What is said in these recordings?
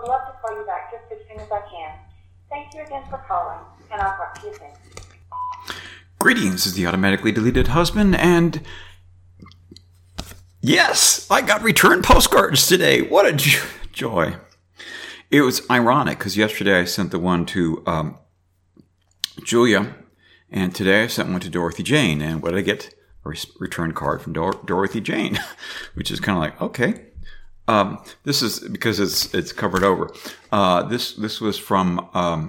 would love to call you back just as soon as I can. Thank you again for calling, and I'll talk to you soon. Greetings, is the automatically deleted husband, and yes, I got return postcards today. What a joy. It was ironic because yesterday I sent the one to Julia, and today I sent one to Dorothy Jane. And what did I get? A return card from Dorothy Jane, which is kind of like, okay. This is because it's covered over. This was from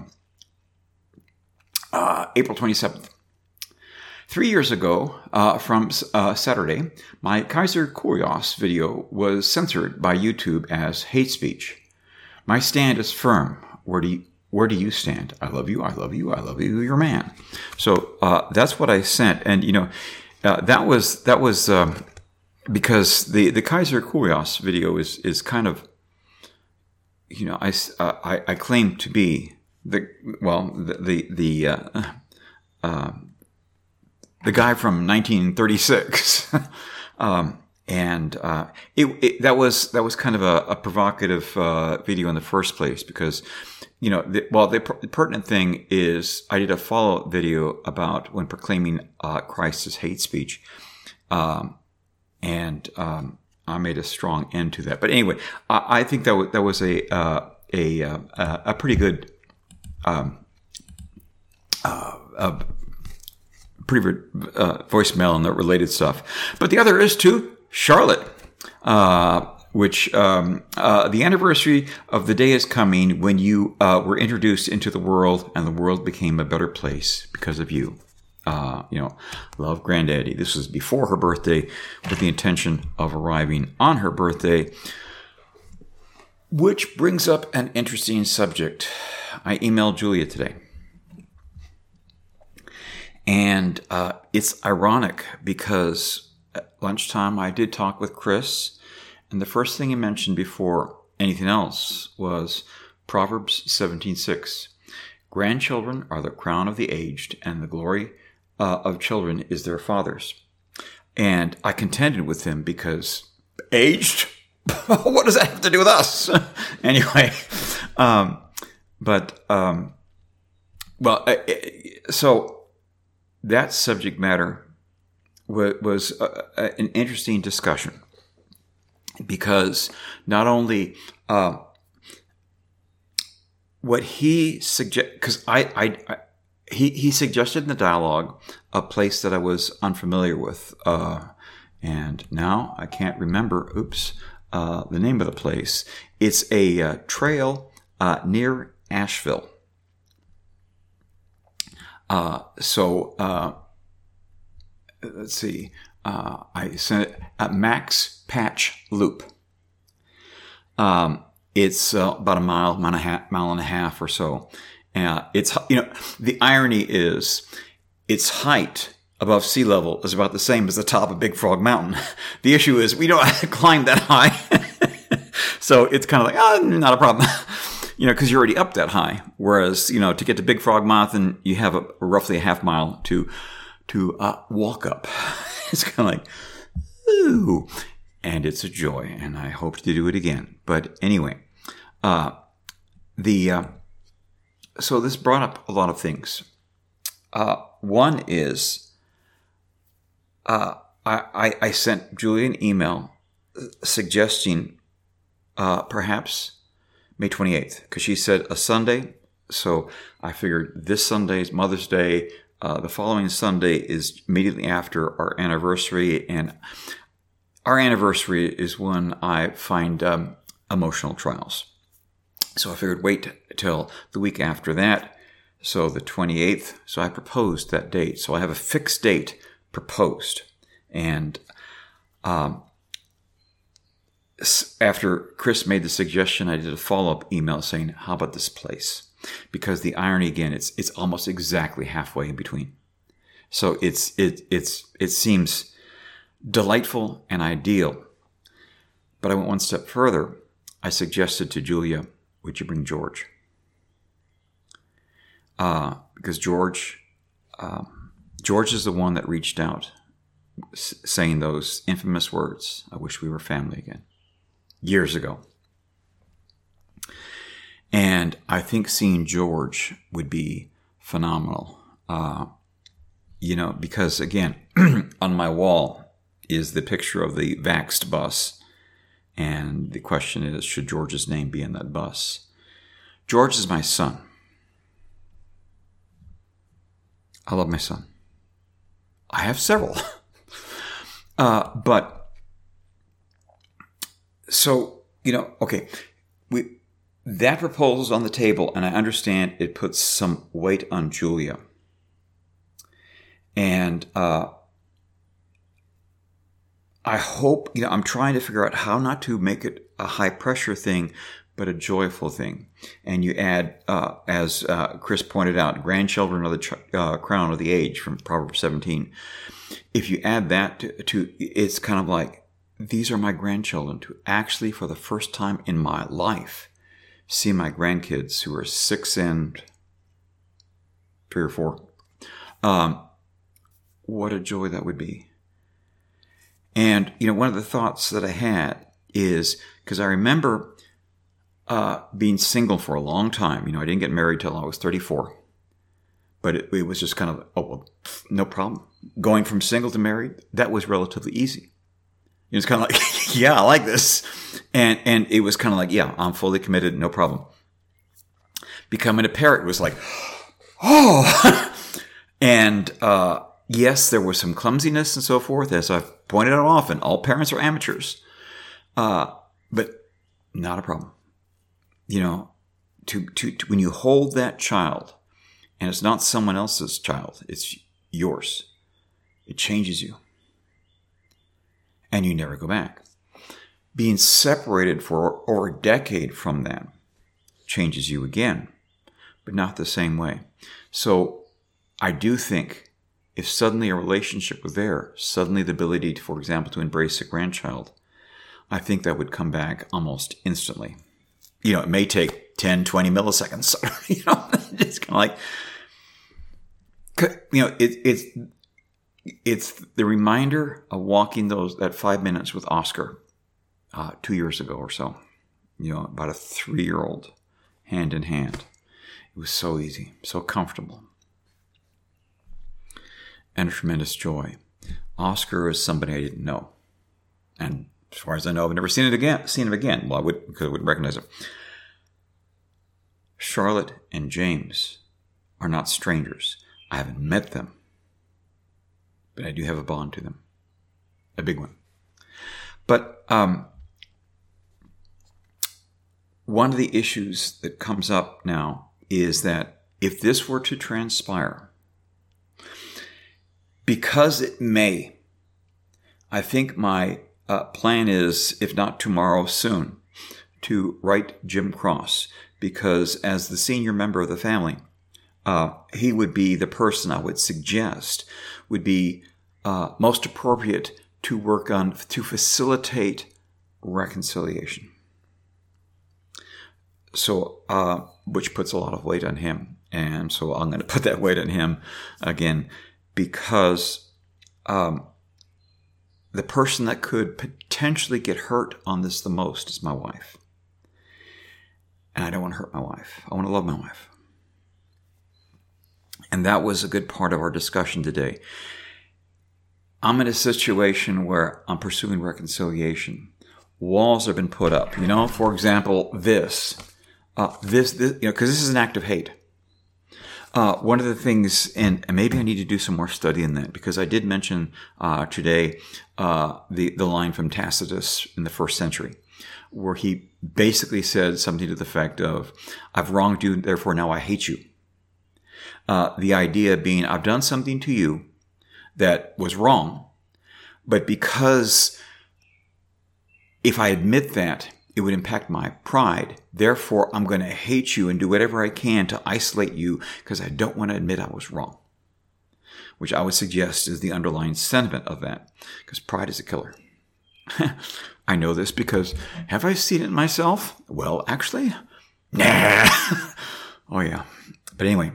April 27th. 3 years ago, from Saturday, my Kaiser Kurios video was censored by YouTube as hate speech. My stand is firm. Where do you stand? I love you. I love you. I love you. You're a man. So that's what I sent, and that was because the Kaiser Kurios video is kind of, I claim to be the guy from 1936, and that was kind of a provocative video in the first place because, the pertinent thing is I did a follow-up video about when proclaiming Christ as hate speech, and I made a strong end to that. But anyway, I think that was a pretty good. Voicemail and the related stuff. But the other is to Charlotte, which the anniversary of the day is coming when you were introduced into the world and the world became a better place because of you. Love, Granddaddy. This was before her birthday with the intention of arriving on her birthday, which brings up an interesting subject. I emailed Julia today. And it's ironic because at lunchtime I did talk with Chris, and the first thing he mentioned before anything else was Proverbs 17:6. Grandchildren are the crown of the aged, and the glory of children is their fathers. And I contended with him because aged? What does that have to do with us? Anyway, so that subject matter was an interesting discussion because not only what he suggested, because he suggested in the dialogue a place that I was unfamiliar with, and now I can't remember. The name of the place. It's a trail near Asheville. Let's see. I sent it at Max Patch Loop. It's about a mile and a half or so. It's the irony is its height above sea level is about the same as the top of Big Frog Mountain. The issue is we don't have to climb that high, so it's kind of like not a problem. Because you're already up that high. Whereas, to get to Big Frog Mountain, you have roughly a half mile to walk up. It's kind of like, ooh. And it's a joy, and I hope to do it again. But anyway, so this brought up a lot of things. One is, I sent Julia an email suggesting perhaps May 28th, because she said a Sunday. So I figured this Sunday is Mother's Day. The following Sunday is immediately after our anniversary. And our anniversary is when I find emotional trials. So I figured wait till the week after that. So the 28th. So I proposed that date. So I have a fixed date proposed. And after Chris made the suggestion, I did a follow-up email saying, how about this place? Because the irony again, it's almost exactly halfway in between. So it seems delightful and ideal. But I went one step further. I suggested to Julia, would you bring George? Because George is the one that reached out saying those infamous words, I wish we were family again, years ago. And I think seeing George would be phenomenal. Because again, on my wall is the picture of the Vaxxed bus. And the question is, should George's name be in that bus? George is my son. I love my son. I have several. That proposal's on the table, and I understand it puts some weight on Julia. And I hope, I'm trying to figure out how not to make it a high pressure thing, but a joyful thing. And you add, as Chris pointed out, grandchildren are the crown of the age from Proverbs 17. If you add that to it's kind of like, these are my grandchildren, to actually, for the first time in my life, see my grandkids who are 6 and 3 or 4. What a joy that would be. And, one of the thoughts that I had is, because I remember being single for a long time. I didn't get married till I was 34. But it was just kind of, no problem. Going from single to married, that was relatively easy. It's kind of like, yeah, I like this. And it was kind of like, yeah, I'm fully committed, no problem. Becoming a parent was like, oh. And yes, there was some clumsiness and so forth. As I've pointed out often, all parents are amateurs. But not a problem. When you hold that child, and it's not someone else's child, it's yours, it changes you. And you never go back. Being separated for over a decade from that changes you again, but not the same way. So I do think if suddenly a relationship were there, suddenly the ability, for example, to embrace a grandchild, I think that would come back almost instantly. It may take 10, 20 milliseconds. It's kind of like, it's the reminder of walking that 5 minutes with Oscar 2 years ago or so. About a 3-year-old, hand in hand. It was so easy, so comfortable, and a tremendous joy. Oscar is somebody I didn't know, and as far as I know, I've never seen him again. Well, because I wouldn't recognize him. Charlotte and James are not strangers. I haven't met them, but I do have a bond to them, a big one. But one of the issues that comes up now is that if this were to transpire, because it may, I think my plan is, if not tomorrow, soon, to write Jim Cross, because as the senior member of the family, he would be the person I would suggest would be most appropriate to work on, to facilitate reconciliation. So, which puts a lot of weight on him. And so I'm going to put that weight on him again, because the person that could potentially get hurt on this the most is my wife. And I don't want to hurt my wife. I want to love my wife. And that was a good part of our discussion today. I'm in a situation where I'm pursuing reconciliation. Walls have been put up. For example, this, because this is an act of hate. One of the things, and maybe I need to do some more study in that, because I did mention today the line from Tacitus in the 1st century, where he basically said something to the effect of, I've wronged you, therefore now I hate you. The idea being, I've done something to you that was wrong, but because if I admit that, it would impact my pride. Therefore, I'm going to hate you and do whatever I can to isolate you because I don't want to admit I was wrong, which I would suggest is the underlying sentiment of that, because pride is a killer. I know this because have I seen it myself? Well, actually, nah. Oh, yeah. But anyway,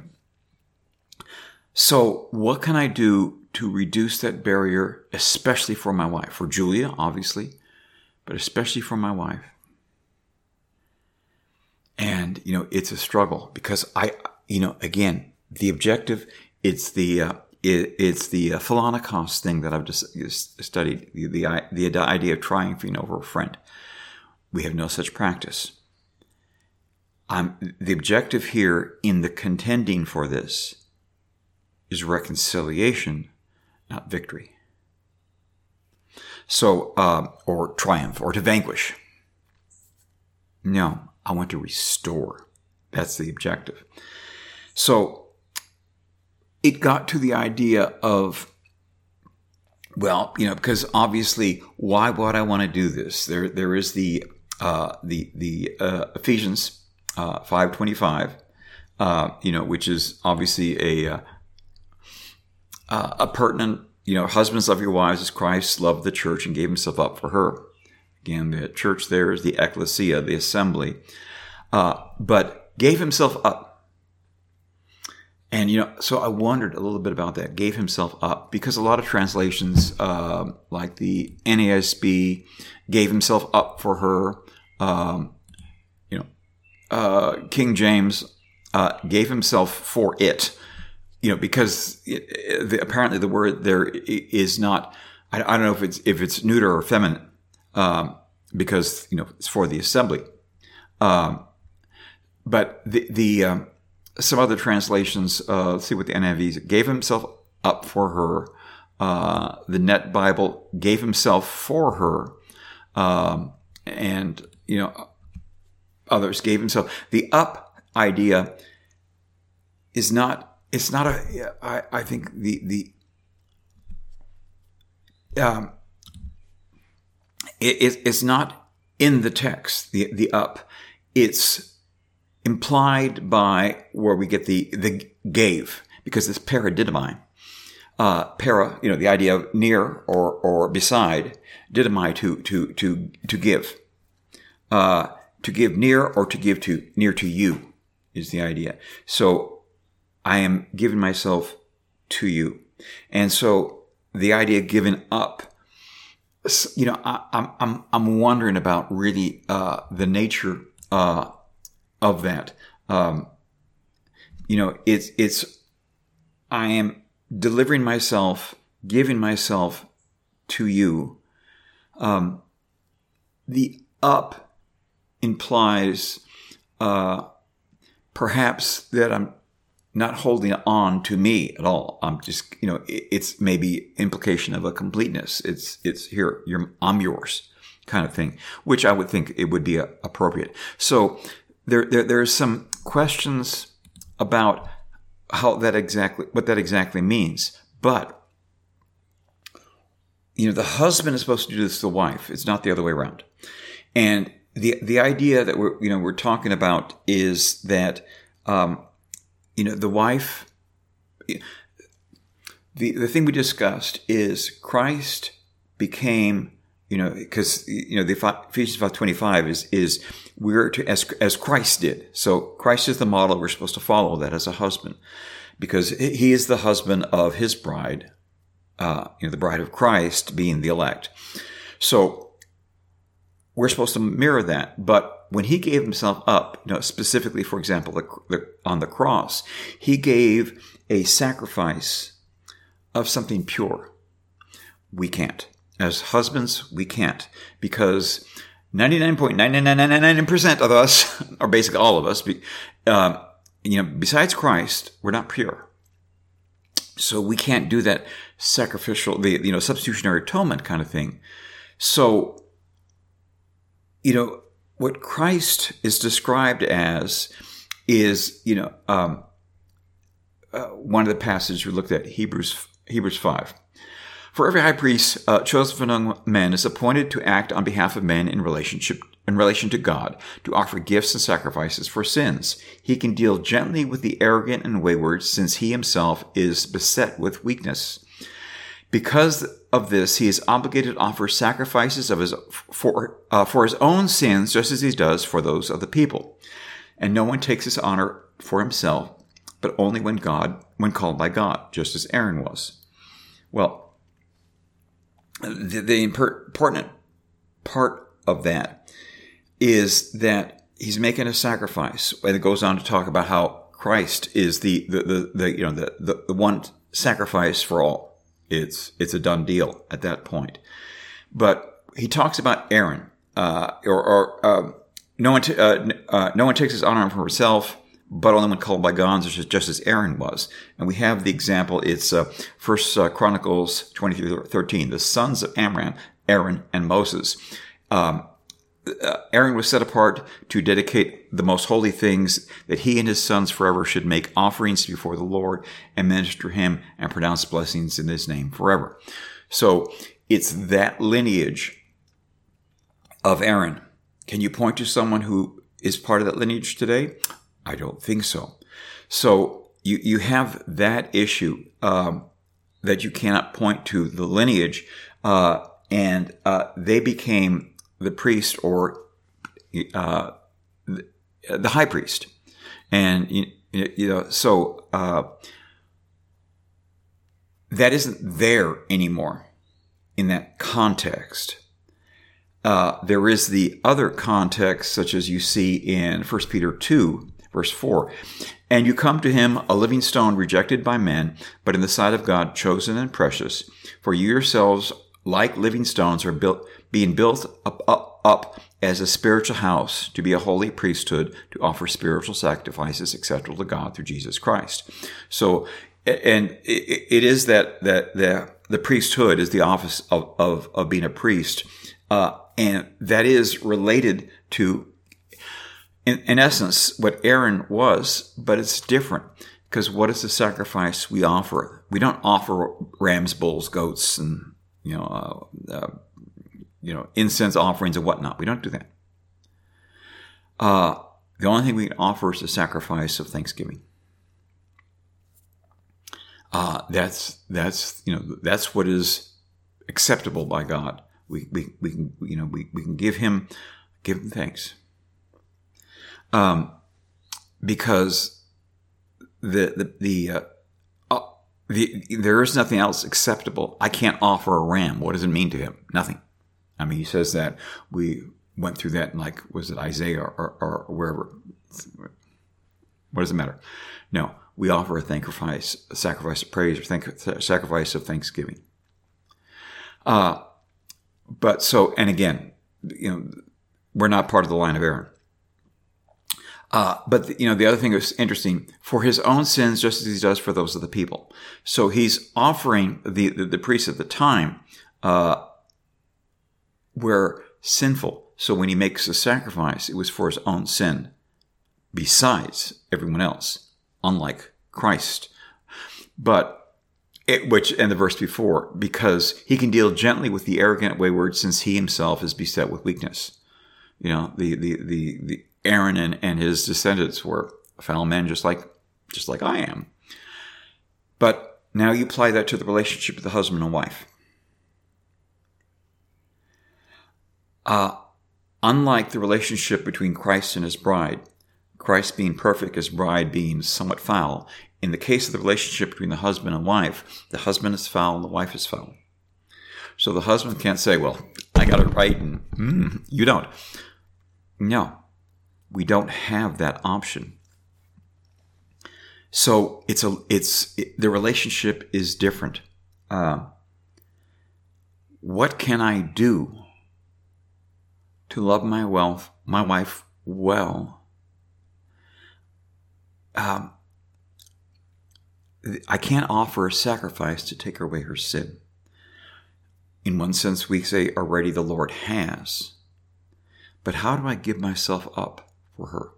so what can I do to reduce that barrier, especially for my wife? For Julia, obviously, but especially for my wife. And And, it's a struggle because again, the objective, it's the Philonikos thing that I've just studied, the idea of triumphing over a friend. We have no such practice. The objective here in the contending for this is reconciliation, not victory. So, or triumph, or to vanquish. No, I want to restore. That's the objective. So, it got to the idea of, because obviously, why would I want to do this? There is the Ephesians 5:25, which is obviously a pertinent. Husbands, love your wives as Christ loved the church and gave himself up for her. Again, the church there is the ecclesia, the assembly, but gave himself up. And, so I wondered a little bit about that, gave himself up, because a lot of translations, like the NASB, gave himself up for her. King James gave himself for it. Because apparently the word there is not, I don't know if it's neuter or feminine, because, it's for the assembly. But some other translations, let's see what the NIV gave himself up for her. The Net Bible gave himself for her. And, others gave himself. The up idea is not, it's not I think it's not in the text, the up. It's implied by where we get the gave, because it's paradidomai. Para, the idea of near or beside, didymai to give. To give near or to give to near to you is the idea. So I am giving myself to you. And so the idea of giving up, I'm wondering about really the nature of that. It's I am delivering myself, giving myself to you. The up implies perhaps that I'm not holding on to me at all. I'm just, it's maybe implication of a completeness. It's here, I'm yours kind of thing, which I would think it would be appropriate. So there's some questions about what that exactly means. But, the husband is supposed to do this to the wife. It's not the other way around. And the idea that we're talking about is that, the wife, the thing we discussed is Christ became, because, the Ephesians 5:25 is we're to, as Christ did. So Christ is the model we're supposed to follow that as a husband, because he is the husband of his bride, the bride of Christ being the elect. So we're supposed to mirror that. But when he gave himself up, specifically, for example, on the cross, he gave a sacrifice of something pure. We can't. As husbands, we can't, because 99.99999% of us, or basically all of us, besides Christ, we're not pure. So we can't do that sacrificial, substitutionary atonement kind of thing. So, what Christ is described as is, one of the passages we looked at, Hebrews 5. For every high priest chosen among men is appointed to act on behalf of men in relation to God, to offer gifts and sacrifices for sins. He can deal gently with the arrogant and wayward, since he himself is beset with weakness. Because of this, he is obligated to offer sacrifices for his own sins, just as he does for those of the people. And no one takes his honor for himself, but only when called by God, just as Aaron was. Well, the important part of that is that he's making a sacrifice, and it goes on to talk about how Christ is the one sacrifice for all. It's a done deal at that point. But he talks about Aaron, no one takes his honor for himself, but only when called by God, just as Aaron was. And we have the example. It's 1 Chronicles 23:13. The sons of Amram, Aaron and Moses. Aaron was set apart to dedicate the most holy things, that he and his sons forever should make offerings before the Lord and minister him and pronounce blessings in his name forever. So it's that lineage of Aaron. Can you point to someone who is part of that lineage today? I don't think so. So you have that issue that you cannot point to the lineage, and they became the priest or the high priest, and so that isn't there anymore in that context. There is the other context, such as you see in 1 Peter 2, verse 4. And you come to him, a living stone rejected by men, but in the sight of God chosen and precious. For you yourselves, like living stones, are being built up as a spiritual house, to be a holy priesthood, to offer spiritual sacrifices acceptable to God through Jesus Christ. So, and it is that the priesthood is the office of being a priest, and that is related to, in essence, what Aaron was, but it's different, because what is the sacrifice we offer? We don't offer rams, bulls, goats, and incense offerings and whatnot. We don't do that. The only thing we can offer is the sacrifice of thanksgiving. That's what is acceptable by God. We can give him thanks. Because there is nothing else acceptable. I can't offer a ram. What does it mean to him? Nothing. I mean, he says that. We went through that in, was it Isaiah or wherever? What does it matter? No, we offer a sacrifice of praise, or sacrifice of thanksgiving. But so, and again, we're not part of the line of Aaron. But the other thing that's interesting, for his own sins, just as he does for those of the people. So he's offering the priests at the time were sinful. So when he makes a sacrifice, it was for his own sin, besides everyone else, unlike Christ. But and the verse before, because he can deal gently with the arrogant and wayward, since he himself is beset with weakness. The Aaron and his descendants were foul men, just like I am. But now you apply that to the relationship of the husband and wife. Unlike the relationship between Christ and his bride, Christ being perfect, his bride being somewhat foul, in the case of the relationship between the husband and wife, the husband is foul and the wife is foul. So the husband can't say, well, I got it right and you don't. No, we don't have that option. So the relationship is different. What can I do to love my wife well? I can't offer a sacrifice to take away her sin. In one sense, we say already the Lord has. But how do I give myself up for her?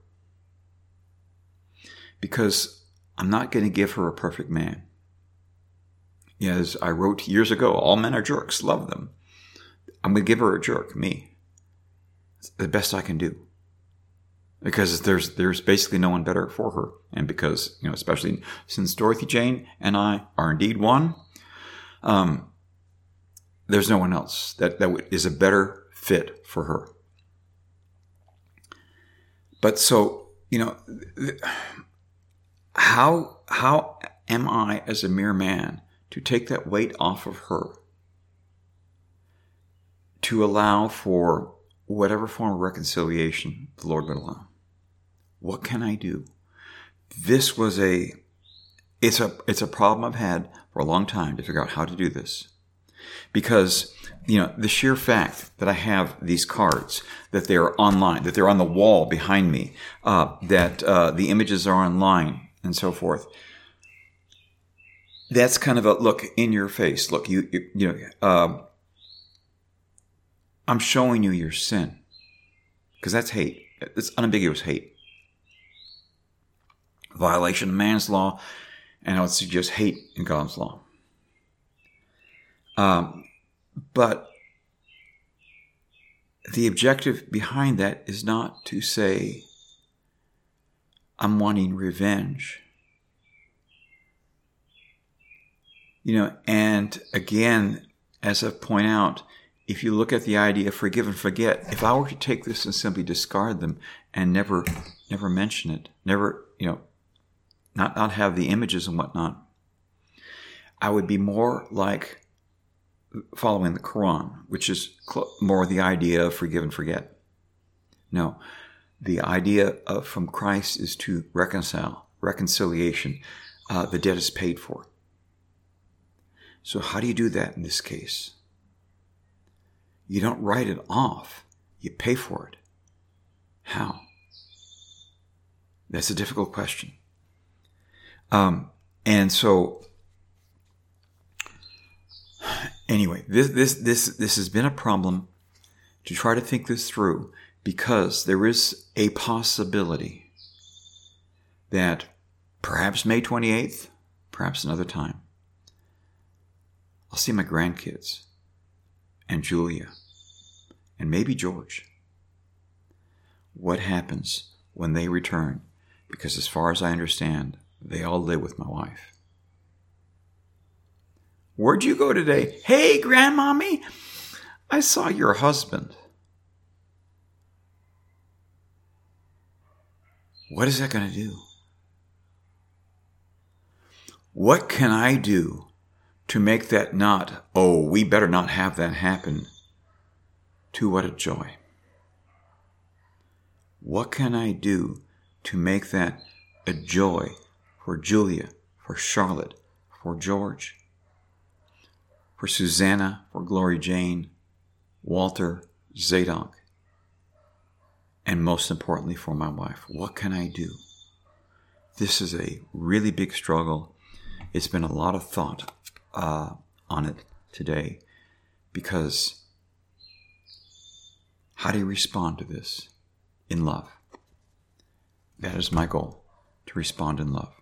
Because I'm not going to give her a perfect man. As I wrote years ago, all men are jerks, love them. I'm going to give her a jerk, me. It's the best I can do. Because there's basically no one better for her. And because, especially since Dorothy Jane and I are indeed one, there's no one else that is a better fit for her. But so, how am I as a mere man to take that weight off of her, to allow for whatever form of reconciliation the Lord would allow? What can I do? This was it's a problem I've had for a long time to figure out how to do this. Because, the sheer fact that I have these cards, that they're online, that they're on the wall behind me, that the images are online and so forth, that's kind of a look in your face. Look, I'm showing you your sin. Because that's hate. It's unambiguous hate. Violation of man's law, and I would suggest hate in God's law. But the objective behind that is not to say, I'm wanting revenge. And again, as I point out, if you look at the idea of forgive and forget, if I were to take this and simply discard them and never mention it, never, not have the images and whatnot, I would be more like following the Quran, which is more the idea of forgive and forget. No, the idea from Christ is to reconciliation. The debt is paid for. So how do you do that in this case? You don't write it off. You pay for it. How? That's a difficult question. And so, anyway, this has been a problem to try to think this through, because there is a possibility that perhaps May 28th, perhaps another time, I'll see my grandkids and Julia and maybe George. What happens when they return? Because as far as I understand, they all live with my wife. Where'd you go today? Hey, Grandmommy, I saw your husband. What is that going to do? What can I do to make that not, oh, we better not have that happen, to what a joy? What can I do to make that a joy for Julia, for Charlotte, for George, for Susanna, for Glory Jane, Walter, Zadok, and most importantly for my wife? What can I do? This is a really big struggle. It's been a lot of thought on it today, because how do you respond to this? In love. That is my goal, to respond in love.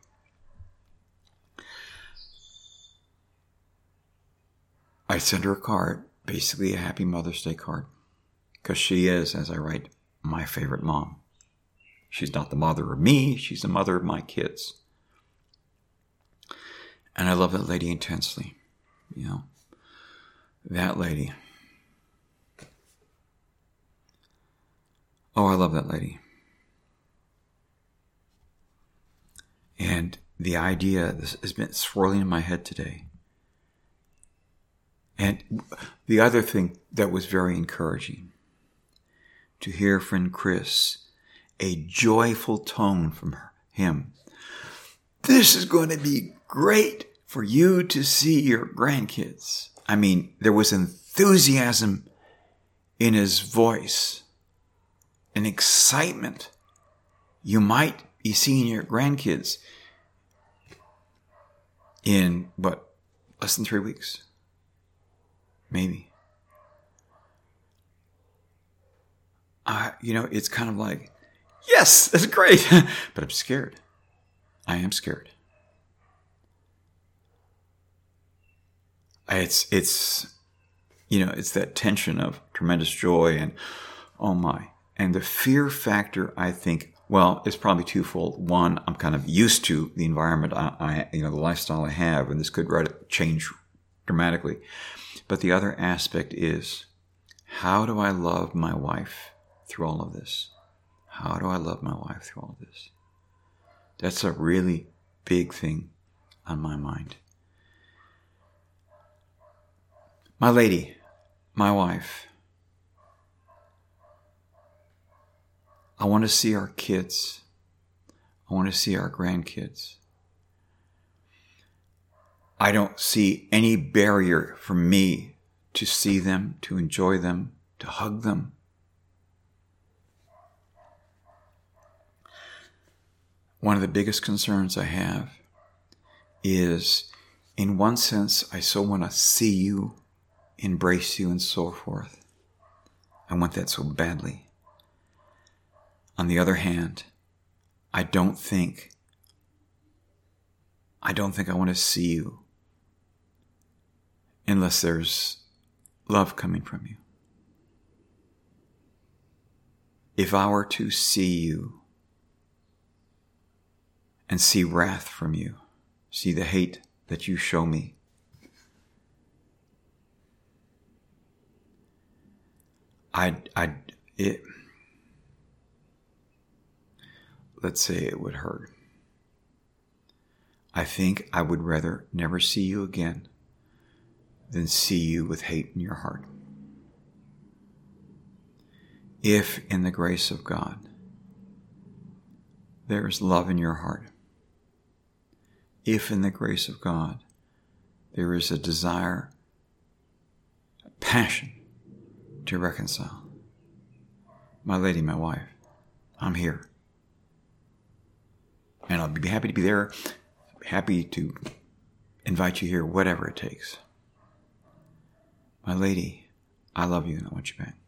I sent her a card, basically a Happy Mother's Day card, because she is, as I write, my favorite mom. She's not the mother of me, she's the mother of my kids. And I love that lady intensely. That lady. Oh, I love that lady. And the idea, this has been swirling in my head today. And the other thing that was very encouraging, to hear from Chris, a joyful tone from him. This is going to be great for you to see your grandkids. I mean, there was enthusiasm in his voice, an excitement. You might be seeing your grandkids in, less than 3 weeks? Maybe. It's kind of like, yes, that's great. But I'm scared. I am scared. It's that tension of tremendous joy and, oh my. And the fear factor, I think, it's probably twofold. One, I'm kind of used to the environment the lifestyle I have, and this could change dramatically. But the other aspect is, how do I love my wife through all of this? How do I love my wife through all of this? That's a really big thing on my mind. My lady, my wife, I want to see our kids I want to see our grandkids. I don't see any barrier for me to see them, to enjoy them, to hug them. One of the biggest concerns I have is, in one sense, I so want to see you, embrace you, and so forth. I want that so badly. On the other hand, I don't think I want to see you unless there's love coming from you. If I were to see you and see wrath from you, see the hate that you show me, let's say it would hurt. I think I would rather never see you again than see you with hate in your heart. If in the grace of God there is love in your heart, if in the grace of God there is a desire, a passion to reconcile, my lady, my wife, I'm here. And I'll be happy to be there, happy to invite you here, whatever it takes. My lady, I love you and I want you back.